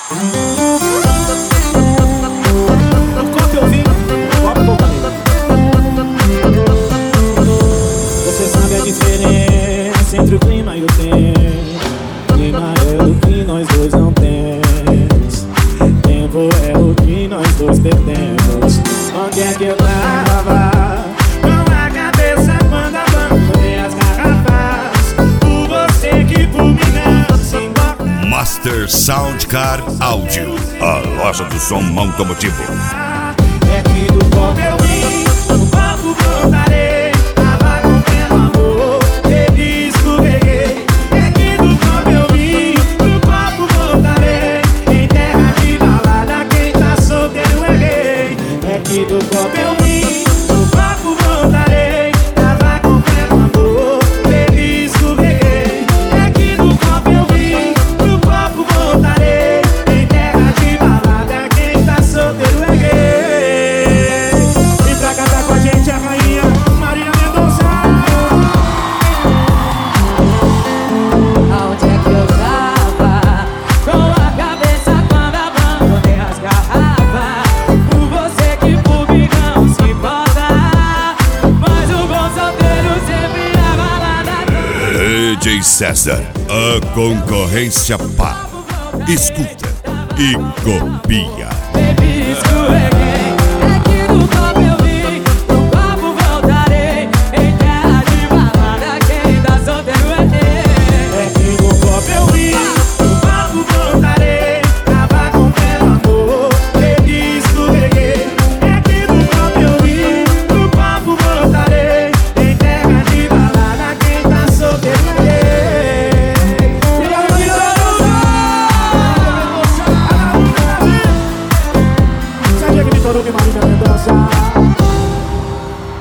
Enquanto eu vim, bora voltar nele. Você sabe a diferença entre o clima e o tempo. Clima é o que nós dois não temos. Tempo é o que nós dois perdemos. Onde é que eu tava? Com a cabeça quando abandonei as garrafas. Por você que por mim não se importa. Master Soundcar Áudio, a loja do som automotivo. É que do copo eu vim, no copo voltarei. Tava com pelo amor, bebi, escorreguei. É que do copo eu vim, no copo voltarei. Em terra de balada, quem tá solteiro é rei. É que do copo eu vim, no copo voltarei. Tava com pelo amor, bebi, escorreguei. É que do copo eu vim, no copo voltarei. Em terra de balada, quem tá solteiro é rei. Vem pra cantar com a gente a rainha Marília Mendonça. Aonde é que eu tava? Com a cabeça quando abandonei as garrafas. Por você que por mim não se importa. Mas o bom solteiro sempre na balada. DJ César, a concorrência para. Escuta e copia. Baby, escorreguei. É que no copo eu vim, no copo voltarei. Em terra de balada, quem tá solteiro é rei. É que no copo eu vim, no copo voltarei. Tava com pelo amor, bebi, escorreguei. É que no copo eu vim, no copo voltarei. Em terra de balada, quem tá solteiro é rei. E aí, Sabia que me tornou que Marília Mendonça.